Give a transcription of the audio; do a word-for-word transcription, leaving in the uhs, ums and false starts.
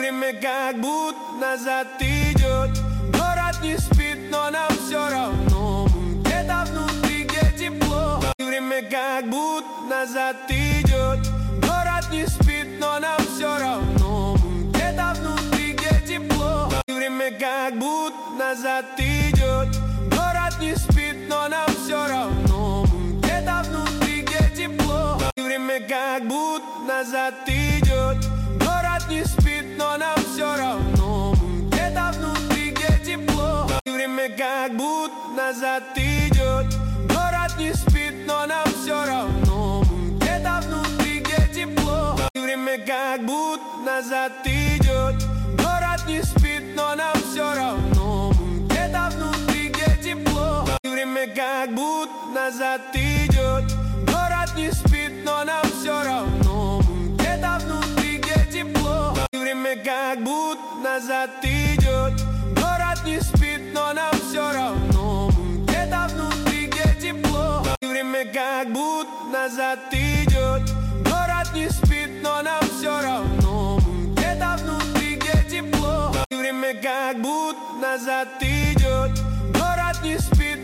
время как будто назад идет. Город не спит, но нам все равно. Где-то внутри, где тепло. Время как будто назад идет. Город не спит, но нам все равно. Где-то внутри, где тепло. Время как будто назад идет. Город не спит, но нам все равно. Где-то внутри, где тепло. Время как будто назад идет. Город не спит, но нам все равно. Где-то внутри, где тепло. Время как будто назад идет. Город не спит, но нам все равно. Где-то внутри, где тепло. Время как будто назад идет. Город не спит, но нам все равно. Где-то внутри, где тепло. Время как будто назад идет. Город не спит, но нам все равно. Где-то внутри, где тепло. Время как будто назад идет. Город не спит, но нам все равно. Где-то внутри, где тепло. Время как будто назад идет. Город не спит, но нам все равно. Где-то внутри, где тепло. Время как будто назад идет.